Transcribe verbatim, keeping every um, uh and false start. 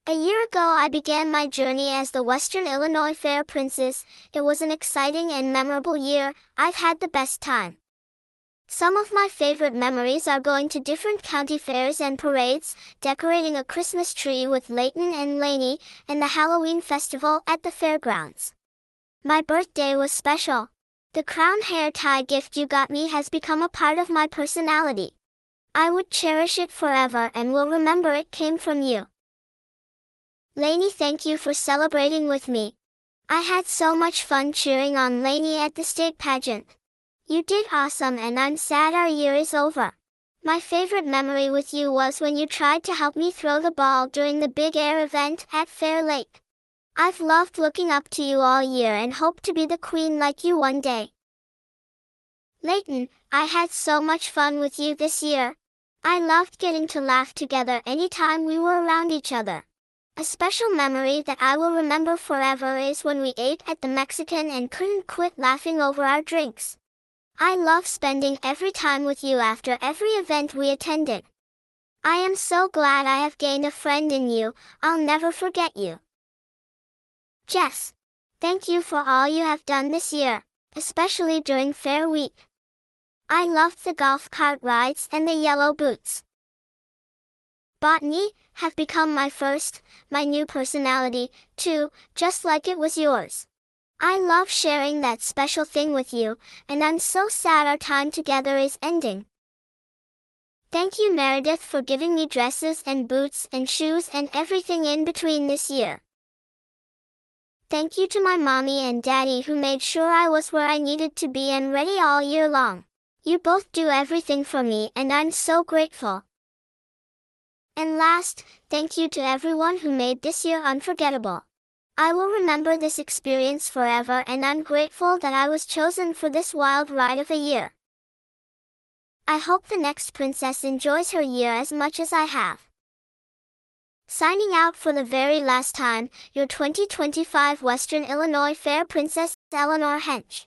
A year ago I began my journey as the Western Illinois Fair Princess. It was an exciting and memorable year. I've had the best time. Some of my favorite memories are going to different county fairs and parades, decorating a Christmas tree with Layton and Lainey, and the Halloween festival at the fairgrounds. My birthday was special. The crown hair tie gift you got me has become a part of my personality. I would cherish it forever and will remember it came from you. Lainey, thank you for celebrating with me. I had so much fun cheering on Lainey at the state pageant. You did awesome and I'm sad our year is over. My favorite memory with you was when you tried to help me throw the ball during the big air event at Fair Lake. I've loved looking up to you all year and hope to be the queen like you one day. Layton, I had so much fun with you this year. I loved getting to laugh together anytime we were around each other. A special memory that I will remember forever is when we ate at the Mexican and couldn't quit laughing over our drinks. I love spending every time with you after every event we attended. I am so glad I have gained a friend in you. I'll never forget you. Jess, thank you for all you have done this year, especially during Fair Week. I loved the golf cart rides and the yellow boots. Botany have become my first, my new personality, too, just like it was yours. I love sharing that special thing with you, and I'm so sad our time together is ending. Thank you, Meredith, for giving me dresses and boots and shoes and everything in between this year. Thank you to my mommy and daddy who made sure I was where I needed to be and ready all year long. You both do everything for me and I'm so grateful. And last, thank you to everyone who made this year unforgettable. I will remember this experience forever and I'm grateful that I was chosen for this wild ride of a year. I hope the next princess enjoys her year as much as I have. Signing out for the very last time, your twenty twenty-five Western Illinois Fair Princess, Eleanor Hench.